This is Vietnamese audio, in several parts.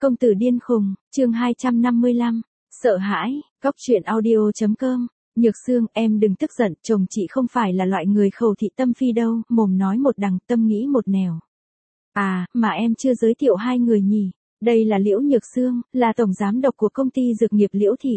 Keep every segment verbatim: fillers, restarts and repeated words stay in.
Công tử điên khùng, chương hai trăm năm mươi lăm, sợ hãi, góc truyện audio.com, Nhược Sương, em đừng tức giận, chồng chị không phải là loại người khẩu thị tâm phi đâu, mồm nói một đằng, tâm nghĩ một nẻo. À, mà em chưa giới thiệu hai người nhỉ, đây là Liễu Nhược Sương, là tổng giám đốc của công ty dược nghiệp Liễu Thị.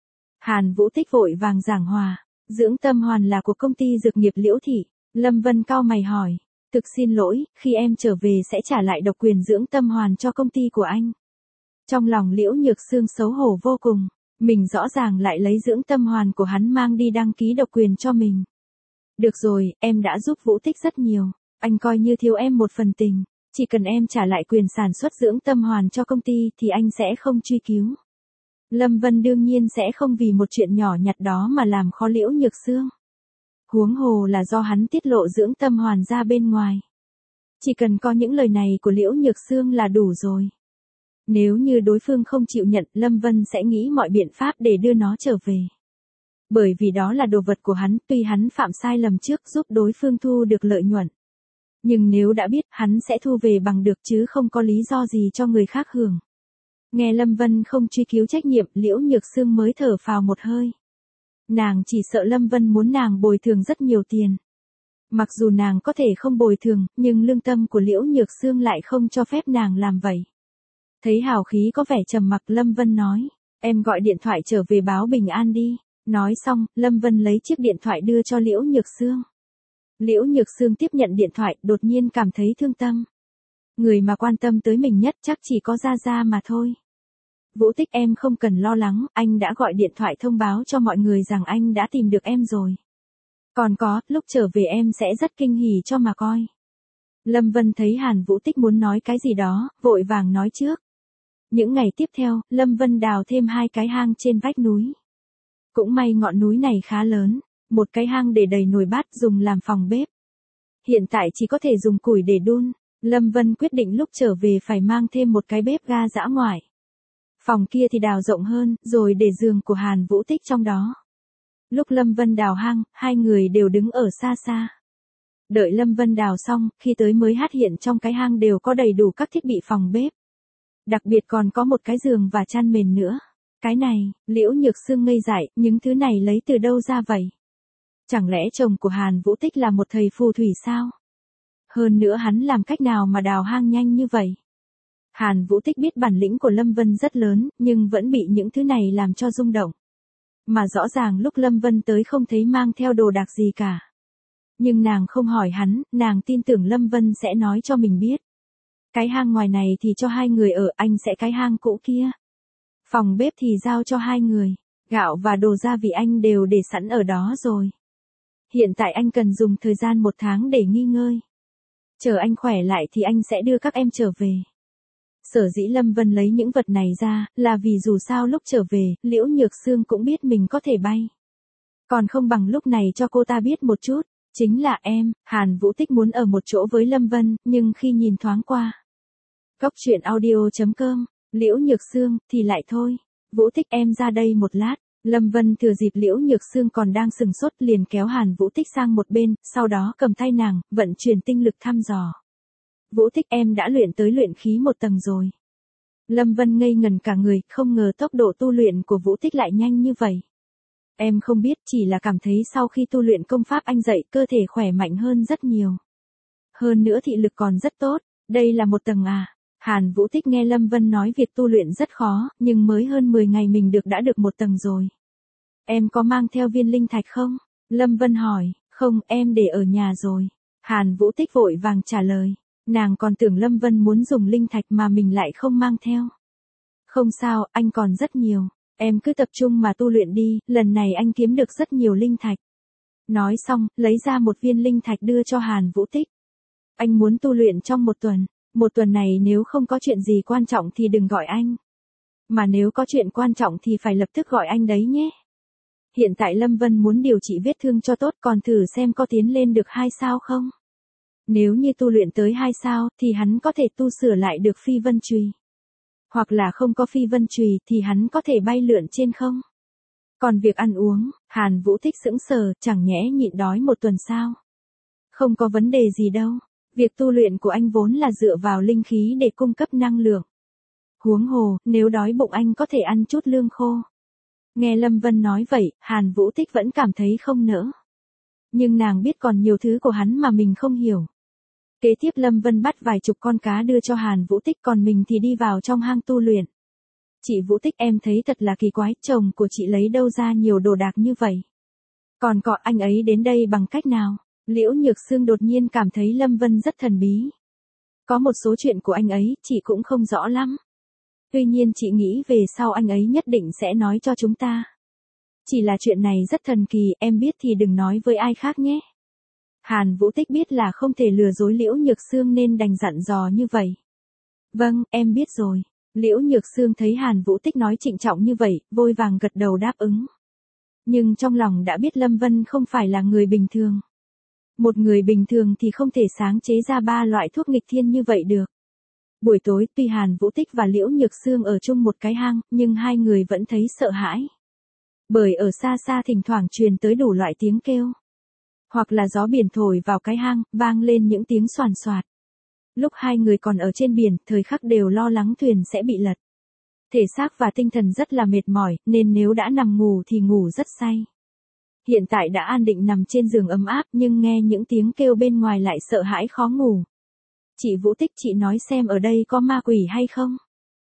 Hàn Vũ Tích vội vàng giảng hòa, dưỡng tâm hoàn là của công ty dược nghiệp Liễu Thị. Lâm Vân cau mày hỏi, thực xin lỗi, khi em trở về sẽ trả lại độc quyền dưỡng tâm hoàn cho công ty của anh. Trong lòng Liễu Nhược Sương xấu hổ vô cùng, mình rõ ràng lại lấy dưỡng tâm hoàn của hắn mang đi đăng ký độc quyền cho mình. Được rồi, em đã giúp Vũ Tích rất nhiều, anh coi như thiếu em một phần tình, chỉ cần em trả lại quyền sản xuất dưỡng tâm hoàn cho công ty thì anh sẽ không truy cứu. Lâm Vân đương nhiên sẽ không vì một chuyện nhỏ nhặt đó mà làm khó Liễu Nhược Sương. Huống hồ là do hắn tiết lộ dưỡng tâm hoàn ra bên ngoài. Chỉ cần có những lời này của Liễu Nhược Sương là đủ rồi. Nếu như đối phương không chịu nhận, Lâm Vân sẽ nghĩ mọi biện pháp để đưa nó trở về. Bởi vì đó là đồ vật của hắn, tuy hắn phạm sai lầm trước giúp đối phương thu được lợi nhuận. Nhưng nếu đã biết, hắn sẽ thu về bằng được chứ không có lý do gì cho người khác hưởng. Nghe Lâm Vân không truy cứu trách nhiệm, Liễu Nhược Sương mới thở phào một hơi. Nàng chỉ sợ Lâm Vân muốn nàng bồi thường rất nhiều tiền. Mặc dù nàng có thể không bồi thường, nhưng lương tâm của Liễu Nhược Sương lại không cho phép nàng làm vậy. Thấy hào khí có vẻ trầm mặc, Lâm Vân nói, em gọi điện thoại trở về báo bình an đi. Nói xong, Lâm Vân lấy chiếc điện thoại đưa cho Liễu Nhược Sương. Liễu Nhược Sương tiếp nhận điện thoại, đột nhiên cảm thấy thương tâm. Người mà quan tâm tới mình nhất chắc chỉ có Gia Gia mà thôi. Vũ Tích, em không cần lo lắng, anh đã gọi điện thoại thông báo cho mọi người rằng anh đã tìm được em rồi. Còn có, lúc trở về em sẽ rất kinh hỉ cho mà coi. Lâm Vân thấy Hàn Vũ Tích muốn nói cái gì đó, vội vàng nói trước. Những ngày tiếp theo, Lâm Vân đào thêm hai cái hang trên vách núi. Cũng may ngọn núi này khá lớn, một cái hang để đầy nồi bát dùng làm phòng bếp. Hiện tại chỉ có thể dùng củi để đun, Lâm Vân quyết định lúc trở về phải mang thêm một cái bếp ga dã ngoại. Phòng kia thì đào rộng hơn, rồi để giường của Hàn Vũ Tích trong đó. Lúc Lâm Vân đào hang, hai người đều đứng ở xa xa. Đợi Lâm Vân đào xong, khi tới mới phát hiện trong cái hang đều có đầy đủ các thiết bị phòng bếp. Đặc biệt còn có một cái giường và chăn mền nữa. Cái này, Liễu Nhược Sương ngây dại, những thứ này lấy từ đâu ra vậy? Chẳng lẽ chồng của Hàn Vũ Tích là một thầy phù thủy sao? Hơn nữa hắn làm cách nào mà đào hang nhanh như vậy? Hàn Vũ Tích biết bản lĩnh của Lâm Vân rất lớn, nhưng vẫn bị những thứ này làm cho rung động. Mà rõ ràng lúc Lâm Vân tới không thấy mang theo đồ đạc gì cả. Nhưng nàng không hỏi hắn, nàng tin tưởng Lâm Vân sẽ nói cho mình biết. Cái hang ngoài này thì cho hai người ở, anh sẽ cái hang cũ kia. Phòng bếp thì giao cho hai người, gạo và đồ gia vị anh đều để sẵn ở đó rồi. Hiện tại anh cần dùng thời gian một tháng để nghỉ ngơi. Chờ anh khỏe lại thì anh sẽ đưa các em trở về. Sở dĩ Lâm Vân lấy những vật này ra, là vì dù sao lúc trở về, Liễu Nhược Sương cũng biết mình có thể bay. Còn không bằng lúc này cho cô ta biết một chút, chính là em, Hàn Vũ Tích muốn ở một chỗ với Lâm Vân, nhưng khi nhìn thoáng qua. Góc truyện audio.com, Liễu Nhược Sương, thì lại thôi. Vũ Tích, em ra đây một lát. Lâm Vân thừa dịp Liễu Nhược Sương còn đang sừng sốt liền kéo Hàn Vũ Tích sang một bên, sau đó cầm tay nàng, vận chuyển tinh lực thăm dò. Vũ Tích, em đã luyện tới luyện khí một tầng rồi. Lâm Vân ngây ngần cả người, không ngờ tốc độ tu luyện của Vũ Tích lại nhanh như vậy. Em không biết, chỉ là cảm thấy sau khi tu luyện công pháp anh dạy, cơ thể khỏe mạnh hơn rất nhiều. Hơn nữa thị lực còn rất tốt, đây là một tầng à. Hàn Vũ Tích nghe Lâm Vân nói việc tu luyện rất khó, nhưng mới hơn mười ngày mình được đã được một tầng rồi. Em có mang theo viên linh thạch không? Lâm Vân hỏi, không, em để ở nhà rồi. Hàn Vũ Tích vội vàng trả lời. Nàng còn tưởng Lâm Vân muốn dùng linh thạch mà mình lại không mang theo. Không sao, anh còn rất nhiều. Em cứ tập trung mà tu luyện đi, lần này anh kiếm được rất nhiều linh thạch. Nói xong, lấy ra một viên linh thạch đưa cho Hàn Vũ Tích. Anh muốn tu luyện trong một tuần. Một tuần này nếu không có chuyện gì quan trọng thì đừng gọi anh. Mà nếu có chuyện quan trọng thì phải lập tức gọi anh đấy nhé. Hiện tại Lâm Vân muốn điều trị vết thương cho tốt, còn thử xem có tiến lên được hai sao không. Nếu như tu luyện tới hai sao thì hắn có thể tu sửa lại được phi vân chùy. Hoặc là không có phi vân chùy thì hắn có thể bay lượn trên không. Còn việc ăn uống, Hàn Vũ Tích sững sờ, chẳng nhẽ nhịn đói một tuần sao? Không có vấn đề gì đâu. Việc tu luyện của anh vốn là dựa vào linh khí để cung cấp năng lượng. Huống hồ, nếu đói bụng anh có thể ăn chút lương khô. Nghe Lâm Vân nói vậy, Hàn Vũ Tích vẫn cảm thấy không nỡ. Nhưng nàng biết còn nhiều thứ của hắn mà mình không hiểu. Kế tiếp Lâm Vân bắt vài chục con cá đưa cho Hàn Vũ Tích, còn mình thì đi vào trong hang tu luyện. Chị Vũ Tích, em thấy thật là kỳ quái, chồng của chị lấy đâu ra nhiều đồ đạc như vậy? Còn có anh ấy đến đây bằng cách nào? Liễu Nhược Sương đột nhiên cảm thấy Lâm Vân rất thần bí. Có một số chuyện của anh ấy, chị cũng không rõ lắm. Tuy nhiên chị nghĩ về sau anh ấy nhất định sẽ nói cho chúng ta. Chỉ là chuyện này rất thần kỳ, em biết thì đừng nói với ai khác nhé. Hàn Vũ Tích biết là không thể lừa dối Liễu Nhược Sương nên đành dặn dò như vậy. Vâng, em biết rồi. Liễu Nhược Sương thấy Hàn Vũ Tích nói trịnh trọng như vậy, vội vàng gật đầu đáp ứng. Nhưng trong lòng đã biết Lâm Vân không phải là người bình thường. Một người bình thường thì không thể sáng chế ra ba loại thuốc nghịch thiên như vậy được. Buổi tối, tuy Hàn Vũ Tích và Liễu Nhược Sương ở chung một cái hang, nhưng hai người vẫn thấy sợ hãi. Bởi ở xa xa thỉnh thoảng truyền tới đủ loại tiếng kêu. Hoặc là gió biển thổi vào cái hang, vang lên những tiếng xoàn xoạt. Lúc hai người còn ở trên biển, thời khắc đều lo lắng thuyền sẽ bị lật. Thể xác và tinh thần rất là mệt mỏi, nên nếu đã nằm ngủ thì ngủ rất say. Hiện tại đã an định nằm trên giường ấm áp, nhưng nghe những tiếng kêu bên ngoài lại sợ hãi khó ngủ. Chị Vũ Tích, chị nói xem ở đây có ma quỷ hay không?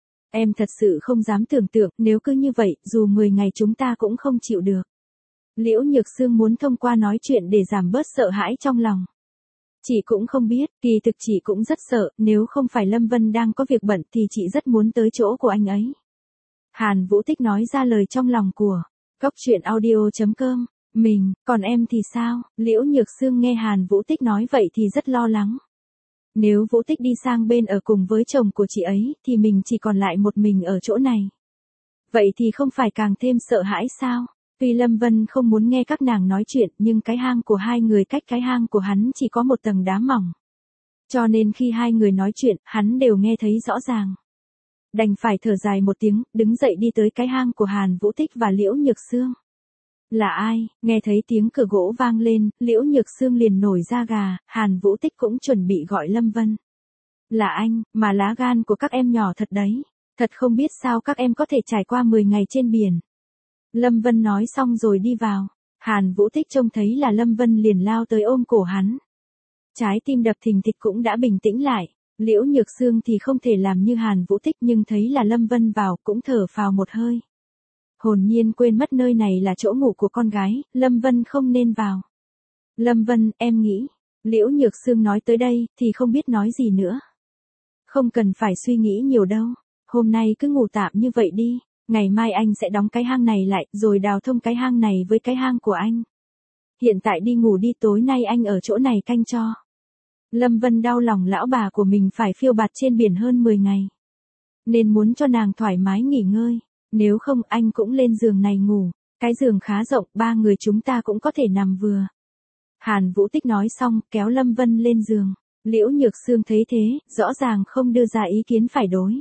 Em thật sự không dám tưởng tượng, nếu cứ như vậy, dù mười ngày chúng ta cũng không chịu được. Liễu Nhược Sương muốn thông qua nói chuyện để giảm bớt sợ hãi trong lòng. Chị cũng không biết, kỳ thực chị cũng rất sợ, nếu không phải Lâm Vân đang có việc bận thì chị rất muốn tới chỗ của anh ấy. Hàn Vũ Tích nói ra lời trong lòng của Cốc Truyện Audio chấm com. Mình, còn em thì sao? Liễu Nhược Sương nghe Hàn Vũ Tích nói vậy thì rất lo lắng. Nếu Vũ Tích đi sang bên ở cùng với chồng của chị ấy, thì mình chỉ còn lại một mình ở chỗ này. Vậy thì không phải càng thêm sợ hãi sao? Tuy Lâm Vân không muốn nghe các nàng nói chuyện, nhưng cái hang của hai người cách cái hang của hắn chỉ có một tầng đá mỏng. Cho nên khi hai người nói chuyện, hắn đều nghe thấy rõ ràng. Đành phải thở dài một tiếng, đứng dậy đi tới cái hang của Hàn Vũ Tích và Liễu Nhược Sương. Là ai? Nghe thấy tiếng cửa gỗ vang lên, Liễu Nhược Sương liền nổi da gà, Hàn Vũ Tích cũng chuẩn bị gọi Lâm Vân. Là anh, mà lá gan của các em nhỏ thật đấy. Thật không biết sao các em có thể trải qua mười ngày trên biển. Lâm Vân nói xong rồi đi vào. Hàn Vũ Tích trông thấy là Lâm Vân liền lao tới ôm cổ hắn. Trái tim đập thình thịch cũng đã bình tĩnh lại. Liễu Nhược Sương thì không thể làm như Hàn Vũ Tích, nhưng thấy là Lâm Vân vào cũng thở phào một hơi. Hồn nhiên quên mất nơi này là chỗ ngủ của con gái, Lâm Vân không nên vào. Lâm Vân, em nghĩ. Liễu Nhược Sương nói tới đây, thì không biết nói gì nữa. Không cần phải suy nghĩ nhiều đâu. Hôm nay cứ ngủ tạm như vậy đi. Ngày mai anh sẽ đóng cái hang này lại, rồi đào thông cái hang này với cái hang của anh. Hiện tại đi ngủ đi, tối nay anh ở chỗ này canh cho. Lâm Vân đau lòng lão bà của mình phải phiêu bạt trên biển hơn mười ngày. Nên muốn cho nàng thoải mái nghỉ ngơi. Nếu không anh cũng lên giường này ngủ. Cái giường khá rộng, ba người chúng ta cũng có thể nằm vừa. Hàn Vũ Tích nói xong, kéo Lâm Vân lên giường. Liễu Nhược Sương thấy thế, rõ ràng không đưa ra ý kiến phải đối.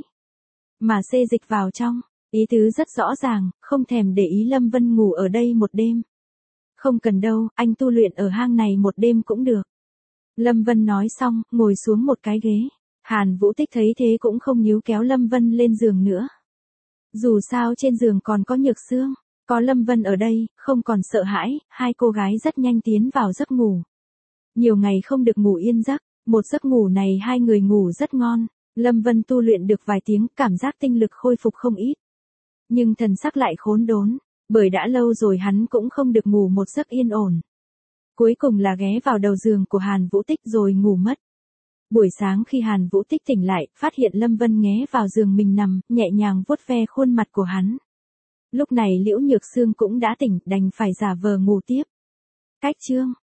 Mà xê dịch vào trong. Ý tứ rất rõ ràng, không thèm để ý Lâm Vân ngủ ở đây một đêm. Không cần đâu, anh tu luyện ở hang này một đêm cũng được. Lâm Vân nói xong, ngồi xuống một cái ghế. Hàn Vũ Tích thấy thế cũng không níu kéo Lâm Vân lên giường nữa. Dù sao trên giường còn có Nhược Sương, có Lâm Vân ở đây, không còn sợ hãi, hai cô gái rất nhanh tiến vào giấc ngủ. Nhiều ngày không được ngủ yên giấc, một giấc ngủ này hai người ngủ rất ngon. Lâm Vân tu luyện được vài tiếng, cảm giác tinh lực khôi phục không ít. Nhưng thần sắc lại khốn đốn, bởi đã lâu rồi hắn cũng không được ngủ một giấc yên ổn. Cuối cùng là ghé vào đầu giường của Hàn Vũ Tích rồi ngủ mất. Buổi sáng khi Hàn Vũ Tích tỉnh lại, phát hiện Lâm Vân nghé vào giường mình nằm, nhẹ nhàng vuốt ve khuôn mặt của hắn. Lúc này Liễu Nhược Sương cũng đã tỉnh, đành phải giả vờ ngủ tiếp. Cách chương